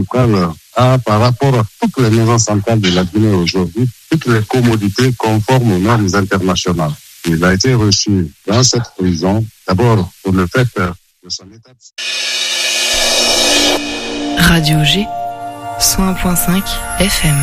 local a, par rapport à toutes les maisons centrales de la Guinée aujourd'hui, toutes les commodités conformes aux normes internationales. Il a été reçu dans cette prison, d'abord pour le fait de son état de... Radio G, 101.5 FM.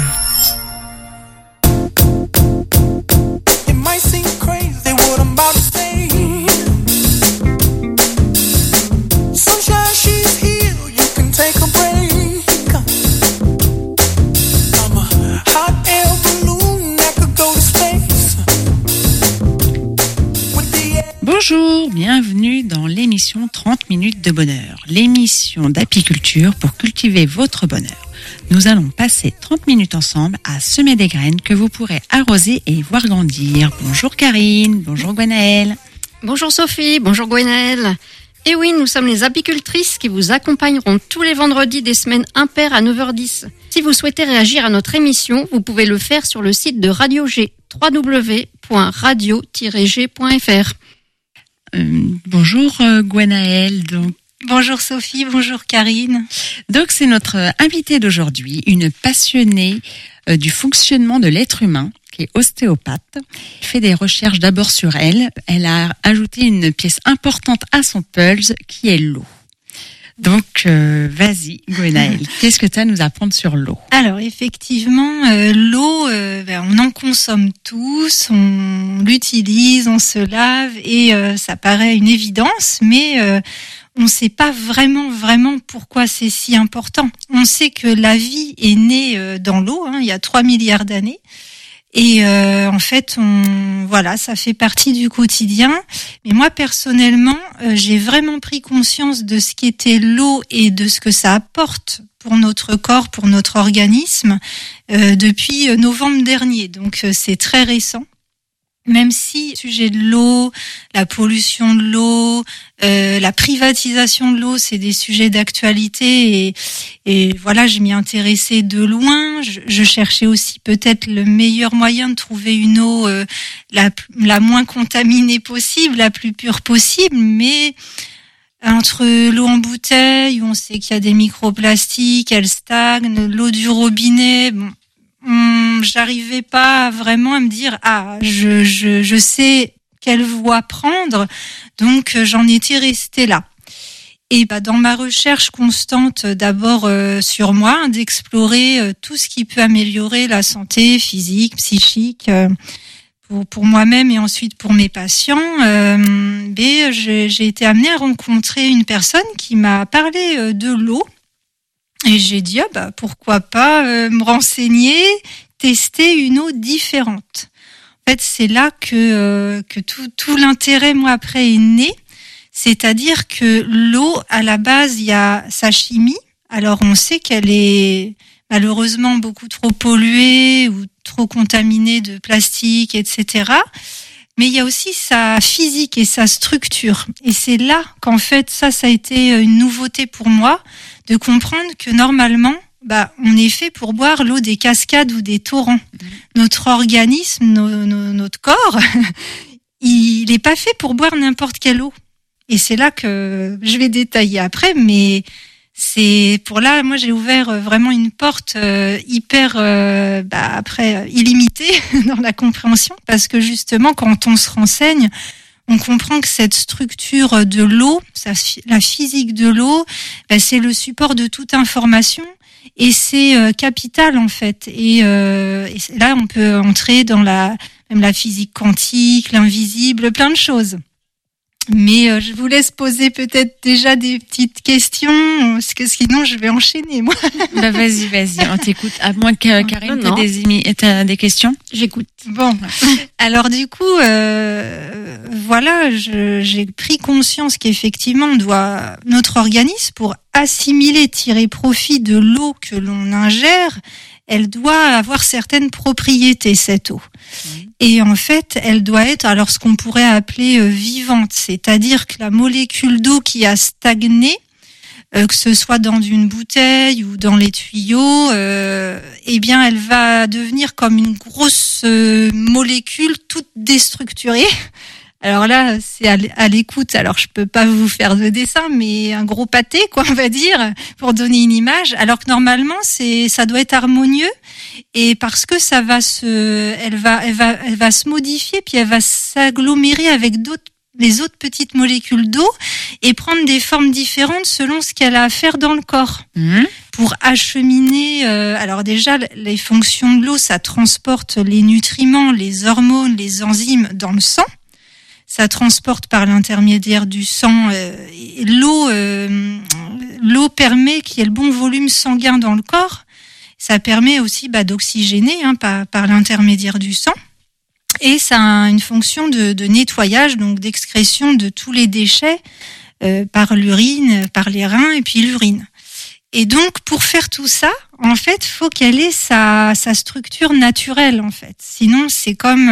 Bonjour, bienvenue dans l'émission 30 minutes de bonheur, l'émission d'apiculture pour cultiver votre bonheur. Nous allons passer 30 minutes ensemble à semer des graines que vous pourrez arroser et voir grandir. Bonjour Karine, bonjour Gwenaëlle. Bonjour Sophie, bonjour Gwenaëlle. Et oui, nous sommes les apicultrices qui vous accompagneront tous les vendredis des semaines impaires à 9h10. Si vous souhaitez réagir à notre émission, vous pouvez le faire sur le site de Radio G, www.radio-g.fr. Bonjour Gwenaëlle. Bonjour Sophie, bonjour Karine. Donc c'est notre invitée d'aujourd'hui, une passionnée du fonctionnement de l'être humain, qui est ostéopathe. Elle fait des recherches d'abord sur elle. Elle a ajouté une pièce importante à son puzzle, qui est l'eau. Donc, vas-y, Gwenaëlle, qu'est-ce que tu as à nous apprendre sur l'eau ? Alors, effectivement, l'eau, on en consomme tous, on l'utilise, on se lave, et ça paraît une évidence, mais on ne sait pas vraiment pourquoi c'est si important. On sait que la vie est née dans l'eau, il y a 3 milliards d'années. Et en fait, ça fait partie du quotidien. Mais moi, personnellement, j'ai vraiment pris conscience de ce qu'était l'eau et de ce que ça apporte pour notre corps, pour notre organisme, depuis novembre dernier. Donc, c'est très récent. Même si le sujet de l'eau, la pollution de l'eau, la privatisation de l'eau, c'est des sujets d'actualité et voilà, je m'y intéressais de loin. Je cherchais aussi peut-être le meilleur moyen de trouver une eau la moins contaminée possible, la plus pure possible, mais entre l'eau en bouteille, où on sait qu'il y a des microplastiques, elle stagne, l'eau du robinet, j'arrivais pas vraiment à me dire je sais quelle voie prendre, donc j'en étais restée là. Et dans ma recherche constante d'abord sur moi, d'explorer tout ce qui peut améliorer la santé physique, psychique pour moi-même et ensuite pour mes patients, j'ai été amenée à rencontrer une personne qui m'a parlé de l'eau. Et j'ai dit, pourquoi pas me renseigner, tester une eau différente. En fait, c'est là que tout l'intérêt, moi, après, est né. C'est-à-dire que l'eau, à la base, il y a sa chimie. Alors, on sait qu'elle est malheureusement beaucoup trop polluée ou trop contaminée de plastique, etc. Mais il y a aussi sa physique et sa structure. Et c'est là qu'en fait, ça a été une nouveauté pour moi, de comprendre que normalement, on est fait pour boire l'eau des cascades ou des torrents. Notre organisme, notre corps, il n'est pas fait pour boire n'importe quelle eau. Et c'est là que je vais détailler après, mais c'est pour là, moi j'ai ouvert vraiment une porte hyper illimitée dans la compréhension, parce que justement quand on se renseigne, on comprend que cette structure de l'eau, la physique de l'eau, c'est le support de toute information et c'est capital en fait. Et là, on peut entrer dans même la physique quantique, l'invisible, plein de choses. Mais je vous laisse poser peut-être déjà des petites questions, parce que sinon je vais enchaîner, moi. Vas-y, on t'écoute. À moins que Karine, t'as des questions ? J'écoute. Bon, alors du coup, j'ai pris conscience qu'effectivement, notre organisme, pour assimiler, tirer profit de l'eau que l'on ingère, elle doit avoir certaines propriétés, cette eau. Et en fait, elle doit être, alors ce qu'on pourrait appeler vivante, c'est-à-dire que la molécule d'eau qui a stagné, que ce soit dans une bouteille ou dans les tuyaux, elle va devenir comme une grosse molécule toute déstructurée, Alors là, c'est à l'écoute. Alors je peux pas vous faire de dessin, mais un gros pâté, quoi, on va dire, pour donner une image. Alors que normalement, ça doit être harmonieux, et parce que elle va se modifier, puis elle va s'agglomérer avec les autres petites molécules d'eau et prendre des formes différentes selon ce qu'elle a à faire dans le corps. Pour acheminer, alors déjà, les fonctions de l'eau, ça transporte les nutriments, les hormones, les enzymes dans le sang. Ça transporte par l'intermédiaire du sang. L'eau permet qu'il y ait le bon volume sanguin dans le corps. Ça permet aussi d'oxygéner par l'intermédiaire du sang. Et ça a une fonction de nettoyage, donc d'excrétion de tous les déchets par l'urine, par les reins et puis l'urine. Et donc, pour faire tout ça, en fait, faut qu'elle ait sa structure naturelle, en fait. Sinon, c'est comme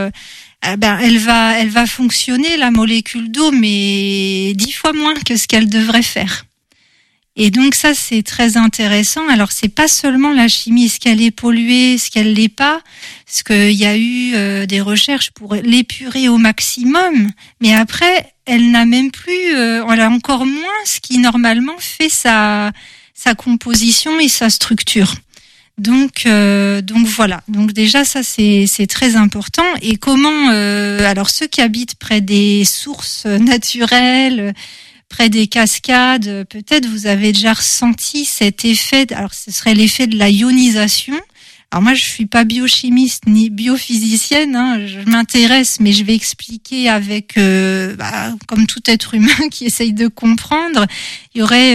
elle va fonctionner, la molécule d'eau, mais 10 fois moins que ce qu'elle devrait faire. Et donc ça, c'est très intéressant. Alors, c'est pas seulement la chimie, est-ce qu'elle est polluée, est-ce qu'elle l'est pas, parce qu'il y a eu des recherches pour l'épurer au maximum, mais après, elle n'a même plus, elle a encore moins ce qui normalement fait sa composition et sa structure. Donc voilà. Donc déjà ça c'est très important. Et comment alors ceux qui habitent près des sources naturelles, près des cascades, peut-être vous avez déjà ressenti cet effet. Alors ce serait l'effet de la ionisation. Alors moi je suis pas biochimiste ni biophysicienne, je m'intéresse, mais je vais expliquer avec comme tout être humain qui essaye de comprendre. Il y aurait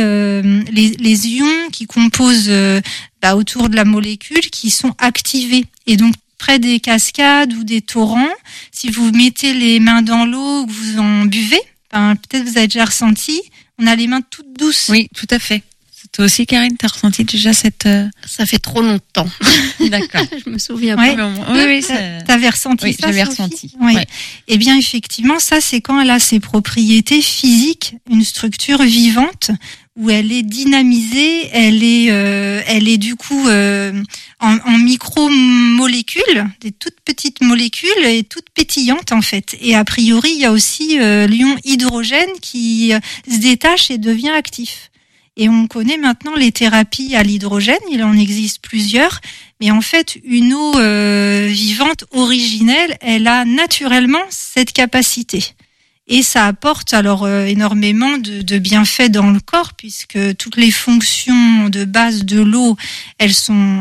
les ions qui composent autour de la molécule qui sont activés, et donc près des cascades ou des torrents, si vous mettez les mains dans l'eau ou que vous en buvez, peut-être vous avez déjà ressenti, on a les mains toutes douces. Oui, tout à fait. Toi aussi, Karine, t'as ressenti déjà cette... Ça fait trop longtemps. D'accord. Je me souviens pas. Oui, t'avais ressenti ça, j'avais Sophie ? ressenti. Oui. Ouais. Eh bien, effectivement, ça, c'est quand elle a ses propriétés physiques, une structure vivante, où elle est dynamisée, elle est du coup en micromolécules, des toutes petites molécules et toutes pétillantes en fait. Et a priori, il y a aussi l'ion hydrogène qui se détache et devient actif. Et on connaît maintenant les thérapies à l'hydrogène, il en existe plusieurs, mais en fait, une eau vivante originelle, elle a naturellement cette capacité. Et ça apporte alors énormément de bienfaits dans le corps, puisque toutes les fonctions de base de l'eau, elles sont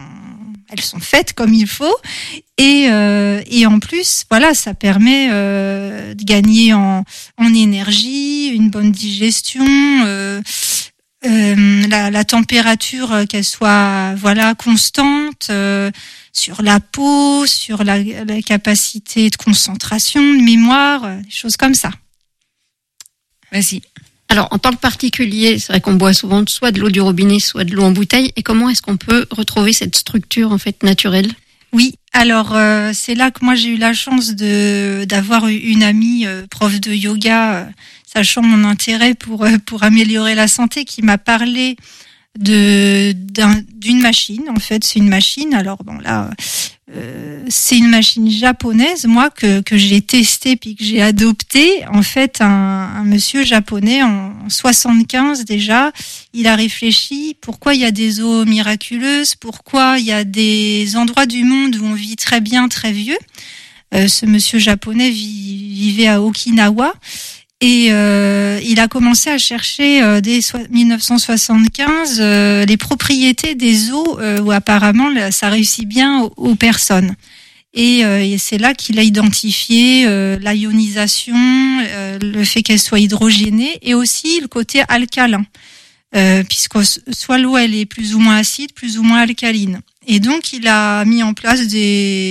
faites comme il faut. Et en plus, voilà, ça permet de gagner en énergie, une bonne digestion. La température qu'elle soit constante sur la peau, sur la capacité de concentration, de mémoire, des choses comme ça. Vas-y. Alors en tant que particulier, c'est vrai qu'on boit souvent soit de l'eau du robinet, soit de l'eau en bouteille. Et comment est-ce qu'on peut retrouver cette structure en fait naturelle ? Oui, alors c'est là que moi j'ai eu la chance d'avoir une amie prof de yoga, sachant mon intérêt pour améliorer la santé, qui m'a parlé d'une machine. En fait, c'est une machine. Alors bon là, c'est une machine japonaise, moi que j'ai testée puis que j'ai adoptée. En fait, un monsieur japonais en 75 déjà, il a réfléchi pourquoi il y a des eaux miraculeuses, pourquoi il y a des endroits du monde où on vit très bien, très vieux. Ce monsieur japonais vivait à Okinawa. Et il a commencé à chercher dès 1975 les propriétés des eaux où apparemment ça réussit bien aux personnes. Et c'est là qu'il a identifié la ionisation, le fait qu'elle soit hydrogénée, et aussi le côté alcalin, puisque soit l'eau elle est plus ou moins acide, plus ou moins alcaline. Et donc il a mis en place tout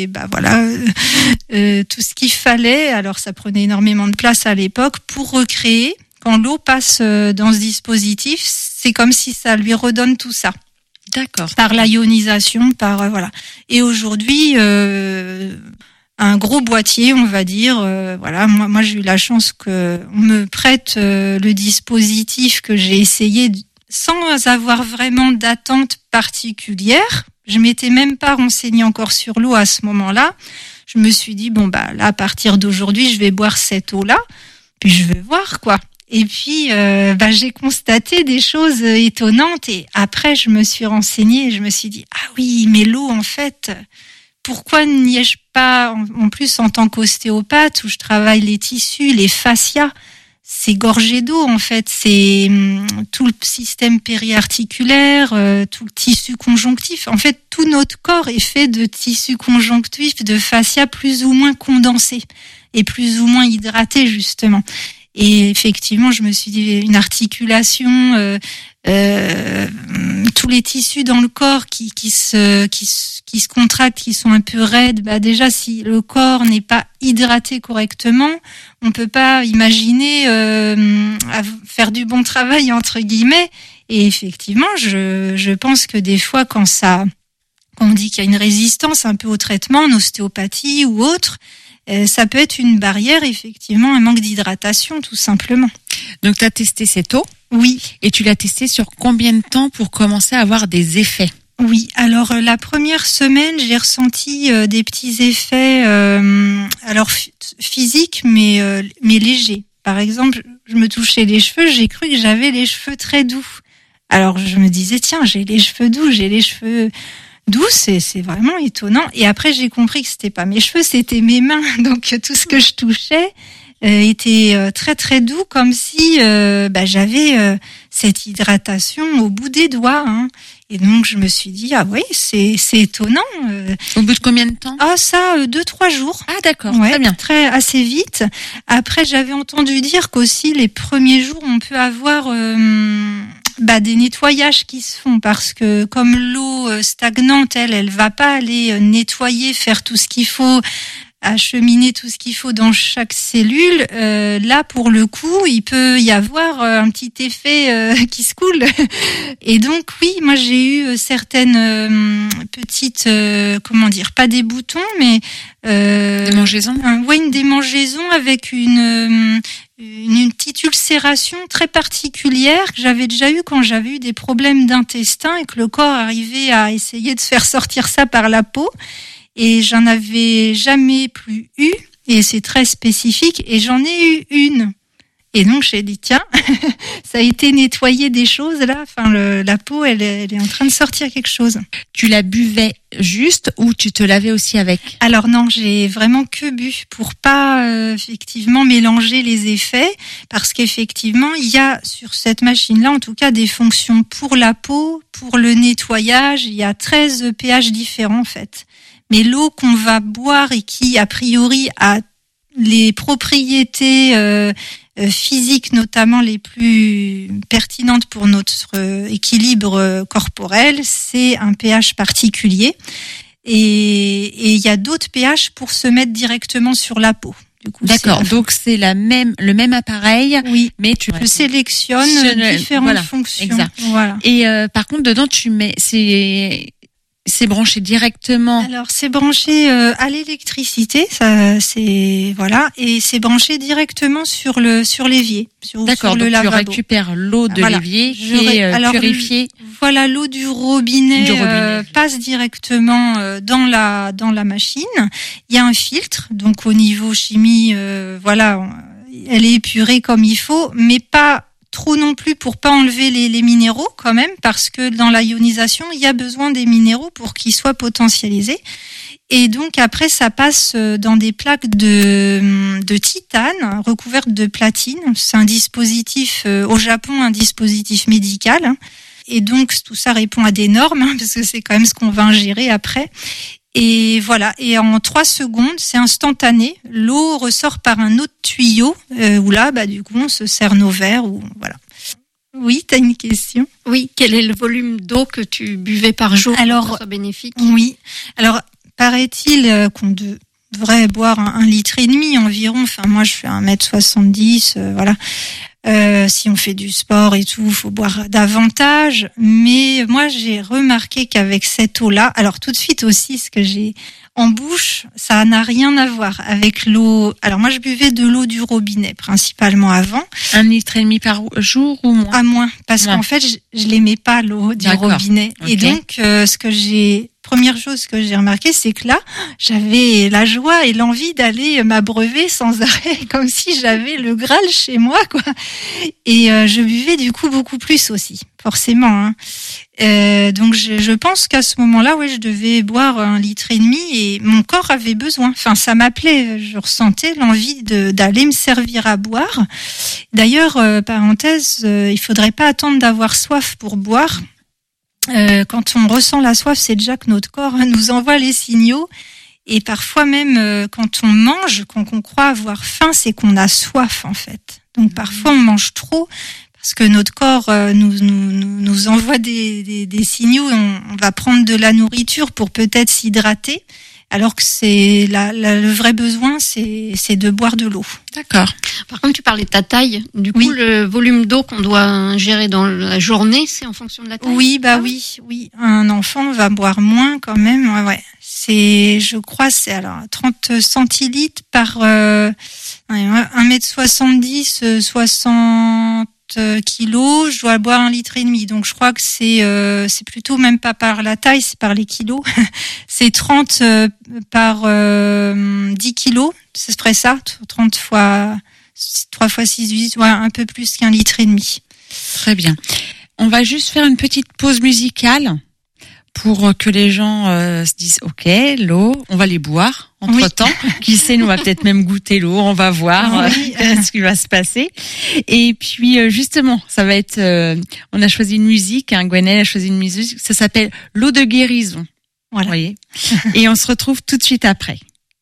ce qu'il fallait. Alors ça prenait énormément de place à l'époque pour recréer. Quand l'eau passe dans ce dispositif, c'est comme si ça lui redonne tout ça. D'accord. Par la ionisation, voilà. Et aujourd'hui, un gros boîtier, on va dire. Moi j'ai eu la chance qu'on me prête le dispositif que j'ai essayé sans avoir vraiment d'attente particulière. Je m'étais même pas renseignée encore sur l'eau à ce moment-là. je me suis dit, bon, bah, là, à partir d'aujourd'hui, je vais boire cette eau-là, puis je vais voir, quoi. Et puis, j'ai constaté des choses étonnantes. Et après, je me suis renseignée et je me suis dit, ah oui, mais l'eau, en fait, pourquoi n'y ai-je pas, en plus, en tant qu'ostéopathe, où je travaille les tissus, les fascias, c'est gorgé d'eau, en fait. C'est tout le système périarticulaire, tout le tissu conjonctif. En fait, tout notre corps est fait de tissu conjonctif, de fascia plus ou moins condensé et plus ou moins hydraté, justement. Et effectivement, je me suis dit, une articulation, tous les tissus dans le corps qui se contractent, qui sont un peu raides, bah déjà, si le corps n'est pas hydraté correctement, on peut pas imaginer faire du bon travail, entre guillemets. Et effectivement, je pense que des fois, quand on dit qu'il y a une résistance un peu au traitement, en ostéopathie ou autre, ça peut être une barrière, effectivement, un manque d'hydratation, tout simplement. Donc, tu as testé cette eau? Oui. Et tu l'as testée sur combien de temps pour commencer à avoir des effets? Oui, alors la première semaine, j'ai ressenti des petits effets, physiques, mais légers. Par exemple, je me touchais les cheveux, j'ai cru que j'avais les cheveux très doux. Alors, je me disais, tiens, j'ai les cheveux doux, j'ai les cheveux... douce, c'est vraiment étonnant. Et après, j'ai compris que c'était pas mes cheveux, c'était mes mains. Donc, tout ce que je touchais était très très doux, comme si j'avais cette hydratation au bout des doigts. Hein. Et donc, je me suis dit, ah oui, c'est étonnant. Au bout de combien de temps? Ah, ça, 2-3 jours. Ah, d'accord, ouais, très bien. Assez vite. Après, j'avais entendu dire qu'aussi, les premiers jours, on peut avoir... des nettoyages qui se font, parce que comme l'eau stagnante, elle va pas aller nettoyer, faire tout ce qu'il faut, acheminer tout ce qu'il faut dans chaque cellule. Là, pour le coup, il peut y avoir un petit effet qui se coule. Et donc, oui, moi, j'ai eu certaines petites, pas des boutons, mais démangeaisons. Une démangeaison avec une petite ulcération très particulière que j'avais déjà eu quand j'avais eu des problèmes d'intestin et que le corps arrivait à essayer de faire sortir ça par la peau. Et j'en avais jamais plus eu, et c'est très spécifique, et j'en ai eu une. Et donc j'ai dit, tiens, ça a été nettoyé des choses là, la peau elle est en train de sortir quelque chose. Tu la buvais juste ou tu te lavais aussi avec? Alors non, j'ai vraiment que bu pour pas effectivement mélanger les effets, parce qu'effectivement il y a sur cette machine là en tout cas des fonctions pour la peau, pour le nettoyage, il y a 13 pH différents en fait. Mais l'eau qu'on va boire et qui a priori a les propriétés physiques notamment les plus pertinentes pour notre équilibre corporel, c'est un pH particulier. Et il y a d'autres pH pour se mettre directement sur la peau. Du coup, d'accord, donc c'est le même appareil, oui, mais tu sélectionnes différentes fonctions. Exact. Voilà. Et par contre, dedans, c'est branché directement. Alors c'est branché à l'électricité, ça c'est voilà, et c'est branché directement sur l'évier. D'accord, sur donc lavabo. Tu récupères l'eau de l'évier qui est purifiée. Voilà, l'eau du robinet, passe directement dans la machine. Il y a un filtre, donc au niveau chimie, elle est épurée comme il faut, mais pas trop non plus pour pas enlever les minéraux quand même, parce que dans la ionisation, il y a besoin des minéraux pour qu'ils soient potentialisés. Et donc après, ça passe dans des plaques de titane recouvertes de platine. C'est un dispositif, au Japon, un dispositif médical. Et donc tout ça répond à des normes, parce que c'est quand même ce qu'on va ingérer après. Et voilà, et en 3 secondes, c'est instantané. L'eau ressort par un autre tuyau, où là, du coup, on se sert nos verres, ou voilà. Oui, t'as une question? Oui, quel est le volume d'eau que tu buvais par jour pour que ça soit bénéfique? Oui, alors paraît-il qu'on devrait boire 1,5 litre environ. Enfin, moi, je fais 1m70, voilà. Si on fait du sport et tout, faut boire davantage. Mais moi, j'ai remarqué qu'avec cette eau-là, alors tout de suite aussi, ce que j'ai en bouche, ça n'a rien à voir avec l'eau. Alors moi, je buvais de l'eau du robinet principalement avant. 1,5 litre par jour ou moins? À moins, parce qu'en fait, je l'aimais pas l'eau du robinet. Okay. Et donc, ce que j'ai première chose que j'ai remarqué, c'est que là, j'avais la joie et l'envie d'aller m'abreuver sans arrêt, comme si j'avais le Graal chez moi, quoi. Et je buvais du coup beaucoup plus aussi, forcément. Donc je pense qu'à ce moment-là, je devais boire 1,5 litre et mon corps avait besoin. Enfin, ça m'appelait. Je ressentais l'envie d'aller me servir à boire. D'ailleurs, parenthèse, il faudrait pas attendre d'avoir soif pour boire. Quand on ressent la soif, c'est déjà que notre corps nous envoie les signaux. Et parfois même, quand on mange, quand on croit avoir faim, c'est qu'on a soif en fait. Donc parfois on mange trop parce que notre corps nous envoie des signaux. On va prendre de la nourriture pour peut-être s'hydrater, alors que c'est le vrai besoin, c'est de boire de l'eau. D'accord. Par contre, tu parlais de ta taille. Du coup, le volume d'eau qu'on doit ingérer dans la journée, c'est en fonction de la taille. Oui, oui. Un enfant va boire moins quand même. Ouais. Je crois, c'est alors 30 centilitres par 1m70, 60 kilos. Je dois boire 1,5 litre. Donc, je crois que c'est plutôt même pas par la taille, c'est par les kilos. C'est 30 par 10 kilos. Ce serait ça, 30 fois 3 fois 6, 8, un peu plus qu'1,5 litre. Très bien. On va juste faire une petite pause musicale pour que les gens se disent ok, l'eau, on va les boire entre-temps. Qui sait, nous on va peut-être même goûter l'eau, on va voir ce qui va se passer. Et puis justement, ça va être on a choisi une musique, Gwenaëlle a choisi une musique, ça s'appelle L'eau de guérison. Voilà. Vous voyez. Et on se retrouve tout de suite après.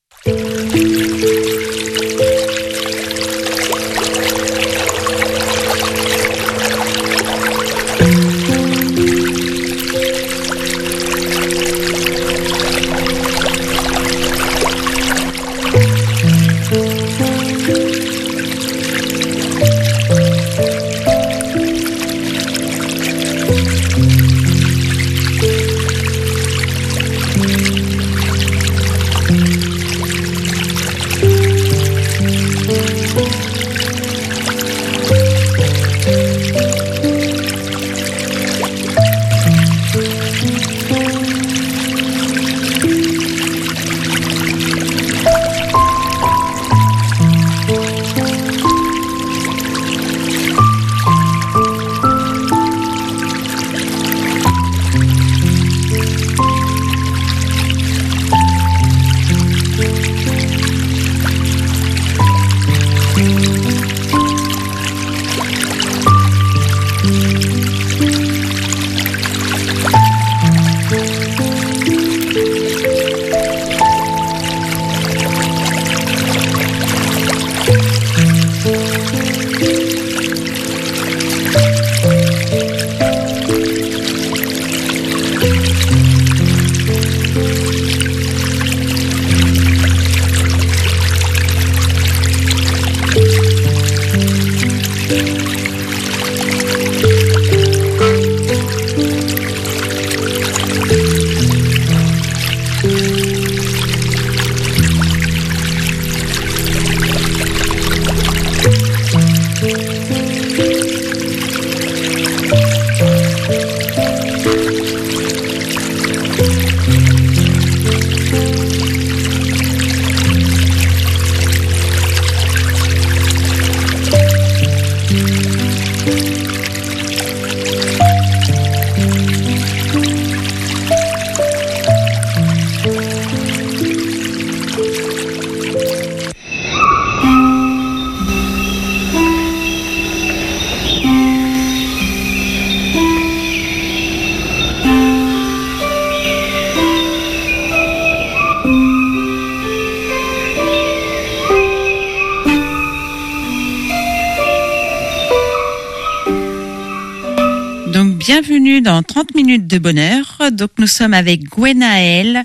Bienvenue dans 30 minutes de bonheur. Donc nous sommes avec Gwenaëlle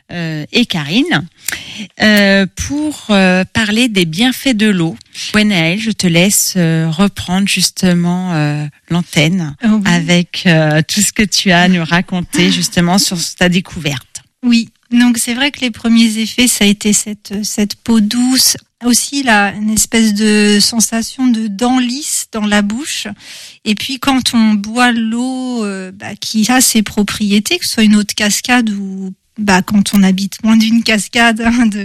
et Karine pour parler des bienfaits de l'eau. Gwenaëlle, je te laisse reprendre justement l'antenne avec tout ce que tu as à nous raconter justement sur ta découverte. Oui, donc c'est vrai que les premiers effets, ça a été cette peau douce, aussi une espèce de sensation de dents lisses dans la bouche. Et puis quand on boit l'eau qui a ses propriétés, que ce soit une eau de cascade ou quand on habite loin d'une cascade,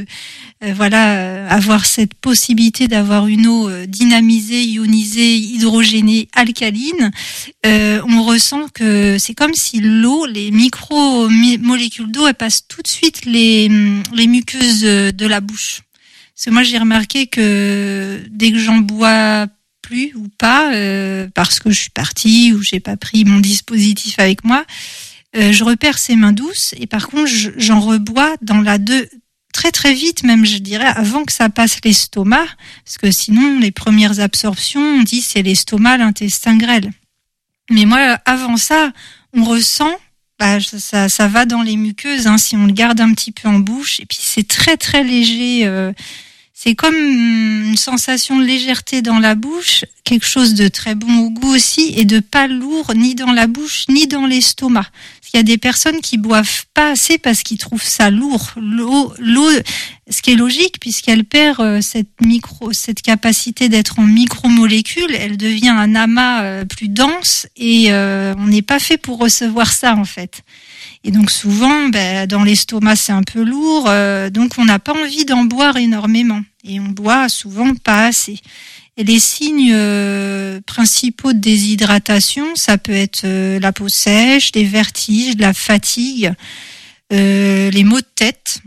avoir cette possibilité d'avoir une eau dynamisée, ionisée, hydrogénée, alcaline, on ressent que c'est comme si l'eau, les micro-molécules d'eau, elles passent tout de suite les muqueuses de la bouche. Parce que moi, j'ai remarqué que dès que j'en bois plus ou pas, parce que je suis partie ou j'ai pas pris mon dispositif avec moi, je repère ces mains douces et par contre, j'en rebois très très vite, même je dirais, avant que ça passe l'estomac, parce que sinon, les premières absorptions, on dit c'est l'estomac, l'intestin grêle. Mais moi, avant ça, on ressent, ça va dans les muqueuses, si on le garde un petit peu en bouche, et puis c'est très très léger. C'est comme une sensation de légèreté dans la bouche, quelque chose de très bon au goût aussi, et de pas lourd ni dans la bouche ni dans l'estomac. Parce qu'il y a des personnes qui boivent pas assez parce qu'ils trouvent ça lourd. L'eau, ce qui est logique puisqu'elle perd cette capacité d'être en micromolécules, elle devient un amas plus dense et on n'est pas fait pour recevoir ça en fait. Et donc souvent, dans l'estomac, c'est un peu lourd, donc on n'a pas envie d'en boire énormément. Et on boit souvent pas assez. Et les signes principaux de déshydratation, ça peut être la peau sèche, des vertiges, de la fatigue, les maux de tête,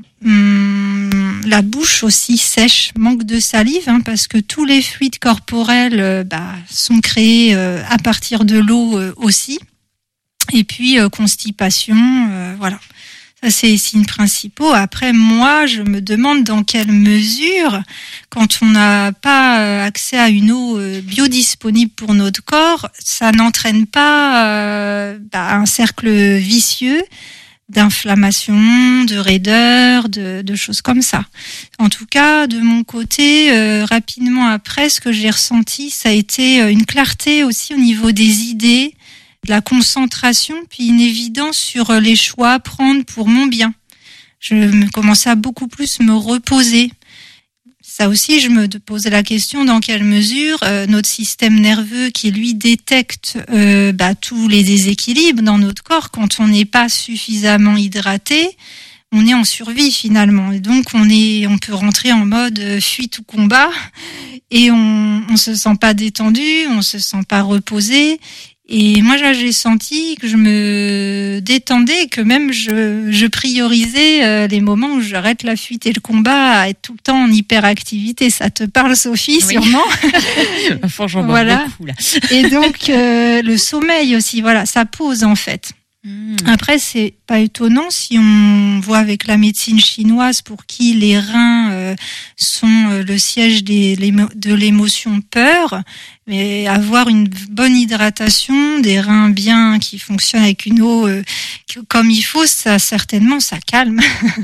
la bouche aussi sèche, manque de salive, parce que tous les fluides corporels sont créés à partir de l'eau aussi. Et puis constipation, voilà. Ça, c'est les signes principaux. Après, moi, je me demande dans quelle mesure, quand on n'a pas accès à une eau biodisponible pour notre corps, ça n'entraîne pas un cercle vicieux d'inflammation, de raideur, de choses comme ça. En tout cas, de mon côté, rapidement après, ce que j'ai ressenti, ça a été une clarté aussi au niveau des idées, de la concentration, puis une évidence sur les choix à prendre pour mon bien. Je commençais à beaucoup plus me reposer. Ça aussi, je me posais la question dans quelle mesure notre système nerveux qui, lui, détecte tous les déséquilibres dans notre corps, quand on n'est pas suffisamment hydraté, on est en survie finalement. Et donc, on peut rentrer en mode fuite ou combat et on se sent pas détendu, on se sent pas reposé. Et moi, là, j'ai senti que je me détendais et que même je priorisais les moments où j'arrête la fuite et le combat à être tout le temps en hyperactivité. Ça te parle, Sophie, oui. Sûrement. Franchement, voilà. Beaucoup, là. Et donc, le sommeil aussi, voilà, ça pose en fait. Après, c'est pas étonnant si on voit avec la médecine chinoise pour qui les reins sont le siège de l'émotion peur, mais avoir une bonne hydratation, des reins bien qui fonctionnent avec une eau comme il faut, ça certainement ça calme.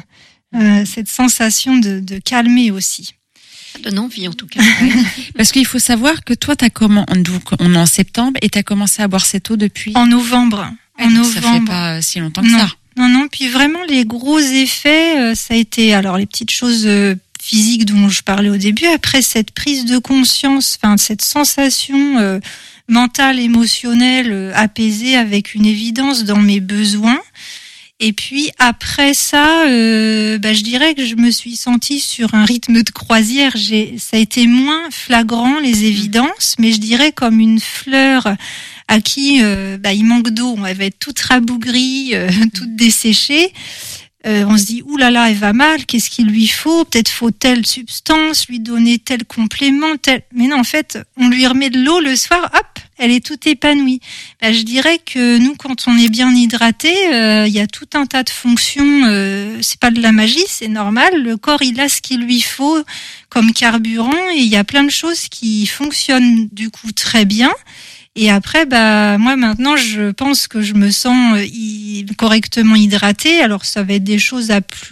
Cette sensation de calmer aussi. Ça donne envie en tout cas. Parce qu'il faut savoir que toi, donc on est en septembre et tu as commencé à boire cette eau depuis en novembre. Ça fait pas si longtemps que ça. Non. Puis vraiment, les gros effets, ça a été alors les petites choses physiques dont je parlais au début. Après cette prise de conscience, cette sensation mentale, émotionnelle, apaisée avec une évidence dans mes besoins. Et puis après ça, je dirais que je me suis sentie sur un rythme de croisière. Ça a été moins flagrant les évidences, mais je dirais comme une fleur à qui il manque d'eau, elle va être toute rabougrie, toute desséchée. On se dit oulala, elle va mal, qu'est-ce qu'il lui faut? Peut-être faut telle substance, lui donner tel complément, Mais non, en fait, on lui remet de l'eau le soir, hop, elle est toute épanouie. Je dirais que nous, quand on est bien hydraté, il y a tout un tas de fonctions. C'est pas de la magie, c'est normal. Le corps, il a ce qu'il lui faut comme carburant, et il y a plein de choses qui fonctionnent du coup très bien. Et après, moi maintenant, je pense que je me sens correctement hydratée. Alors, ça va être des choses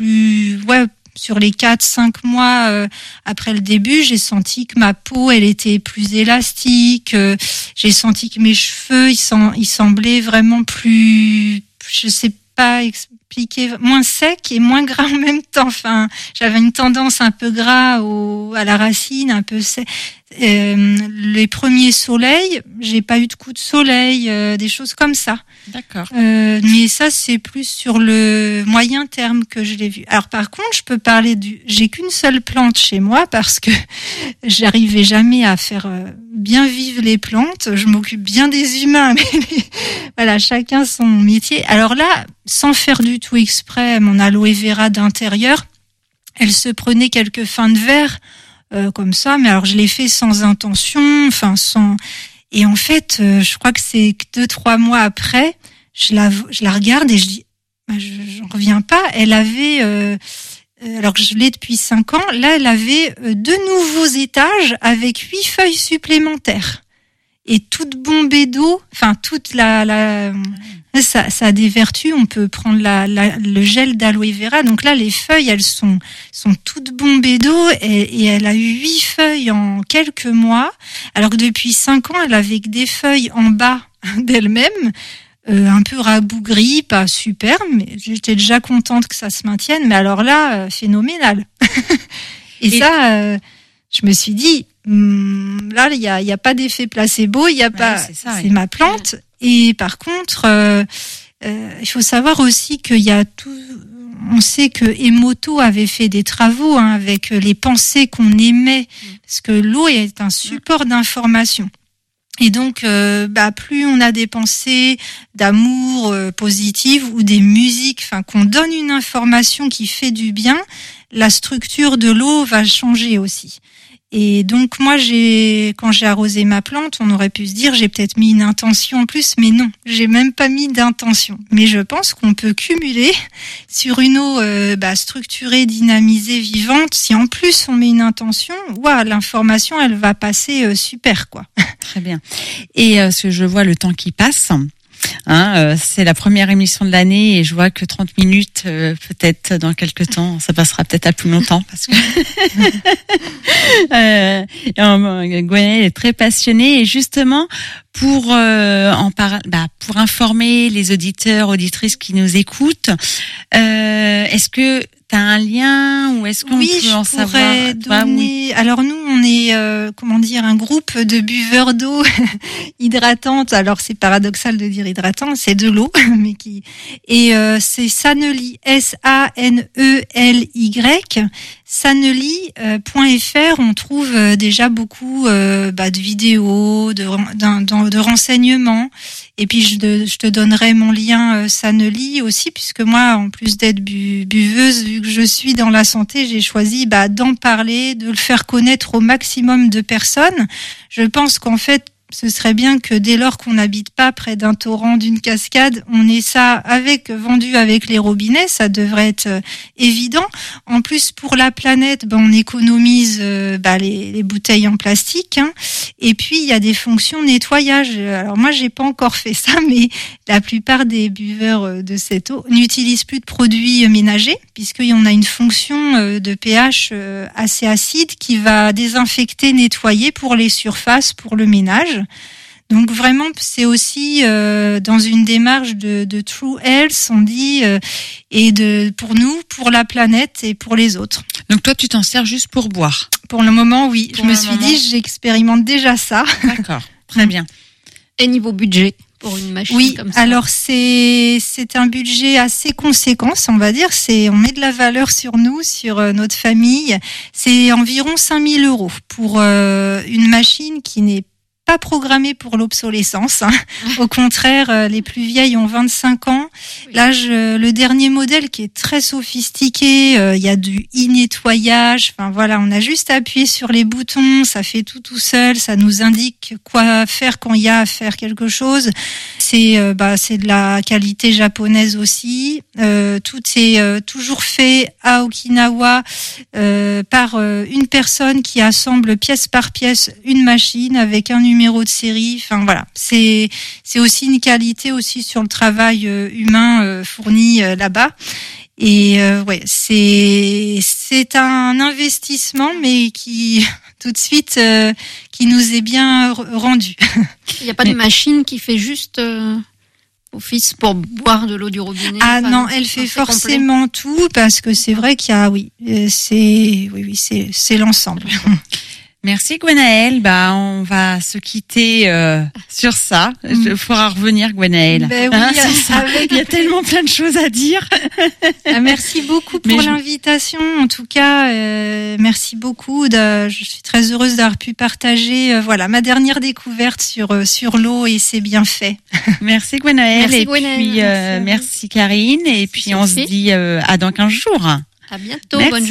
sur les 4-5 mois après le début, j'ai senti que ma peau, elle était plus élastique. J'ai senti que mes cheveux, ils semblaient vraiment plus, je sais pas appliqué moins sec et moins gras en même temps. Enfin, j'avais une tendance un peu gras à la racine, un peu sec. Les premiers soleils, j'ai pas eu de coup de soleil, des choses comme ça. D'accord. Mais ça, c'est plus sur le moyen terme que je l'ai vu. Alors par contre, je peux parler j'ai qu'une seule plante chez moi parce que j'arrivais jamais à faire bien vivre les plantes. Je m'occupe bien des humains, mais voilà, chacun son métier. Alors là, sans faire du tout exprès, mon aloe vera d'intérieur, elle se prenait quelques fins de verre. Comme ça, mais alors je l'ai fait sans intention, et en fait, je crois que c'est 2-3 mois après, je la regarde et je dis, j'en reviens pas. Elle avait, alors que je l'ai depuis 5 ans, là, elle avait 2 nouveaux étages avec 8 feuilles supplémentaires et toute bombée d'eau, toute ça a des vertus. On peut prendre le gel d'aloe vera. Donc là, les feuilles, elles sont toutes bombées d'eau et elle a eu 8 feuilles en quelques mois. Alors que depuis 5 ans, elle avait que des feuilles en bas d'elle-même, un peu rabougries, pas super, mais j'étais déjà contente que ça se maintienne. Mais alors là, phénoménal. et ça, je me suis dit, là, il y a pas d'effet placebo, il y a pas. C'est ma plante. Et par contre, il faut savoir aussi qu'il y a tout. On sait que Emoto avait fait des travaux avec les pensées qu'on émet, parce que l'eau est un support d'information. Et donc, plus on a des pensées d'amour positives ou des musiques, qu'on donne une information qui fait du bien, la structure de l'eau va changer aussi. Et donc moi, quand j'ai arrosé ma plante, on aurait pu se dire j'ai peut-être mis une intention en plus, mais non, j'ai même pas mis d'intention. Mais je pense qu'on peut cumuler sur une eau structurée, dynamisée, vivante. Si en plus on met une intention, l'information elle va passer super quoi. Très bien. Et ce que je vois le temps qui passe. C'est la première émission de l'année et je vois que 30 minutes, peut-être dans quelques temps, ça passera peut-être à plus longtemps parce que Gwenaëlle est très passionnée et justement pour informer les auditeurs, auditrices qui nous écoutent, est-ce que t'as un lien ou est-ce qu'on peut en savoir? Donner... Alors nous, on est un groupe de buveurs d'eau hydratante. Alors c'est paradoxal de dire hydratant, c'est de l'eau, mais c'est Sanely, SANELY. Sanely.fr, on trouve déjà beaucoup de vidéos, de renseignements. Et puis je te donnerai mon lien Sanely aussi, puisque moi, en plus d'être buveuse, vu que je suis dans la santé, j'ai choisi d'en parler, de le faire connaître au maximum de personnes. Je pense qu'en fait, ce serait bien que dès lors qu'on n'habite pas près d'un torrent, d'une cascade, on ait ça vendu avec les robinets, ça devrait être évident. En plus, pour la planète, on économise les bouteilles en plastique. Et puis, il y a des fonctions nettoyage. Alors moi, j'ai pas encore fait ça, mais la plupart des buveurs de cette eau n'utilisent plus de produits ménagers, puisqu'on a une fonction de pH assez acide qui va désinfecter, nettoyer pour les surfaces, pour le ménage. Donc vraiment, c'est aussi dans une démarche de True Health, on dit, pour nous, pour la planète et pour les autres. Donc toi, tu t'en sers juste pour boire? Pour le moment, oui. Je me suis dit, j'expérimente déjà ça. D'accord, très bien. Et niveau budget pour une machine comme ça? Oui, alors c'est un budget assez conséquent, on va dire. On met de la valeur sur nous, sur notre famille. C'est environ 5 000 € pour une machine qui n'est pas programmée pour l'obsolescence. Au contraire, les plus vieilles ont 25 ans. Oui. Là, le dernier modèle qui est très sophistiqué, il y a du e-nettoyage. On a juste à appuyer sur les boutons, ça fait tout seul, ça nous indique quoi faire quand il y a à faire quelque chose. C'est de la qualité japonaise aussi. Tout est toujours fait à Okinawa par une personne qui assemble pièce par pièce une machine avec un numéro de série. C'est aussi une qualité aussi sur le travail humain fourni là-bas. Et c'est un investissement, mais qui tout de suite qui nous est bien rendu. Il n'y a pas de machine qui fait juste au fils pour boire de l'eau du robinet? Ah non, elle fait forcément tout parce que c'est vrai qu'il y a, c'est l'ensemble. Merci Gwenaëlle. On va se quitter sur ça. Il faudra revenir, Gwenaëlle. Ben oui, il y a tellement plein de choses à dire. Merci beaucoup pour l'invitation. En tout cas, merci beaucoup. Je suis très heureuse d'avoir pu partager ma dernière découverte sur l'eau et ses bienfaits. Merci Gwenaëlle. Merci Gwenaëlle. Puis merci Karine. Et puis on se dit à dans 15 jours. À bientôt. Merci. Bonne journée.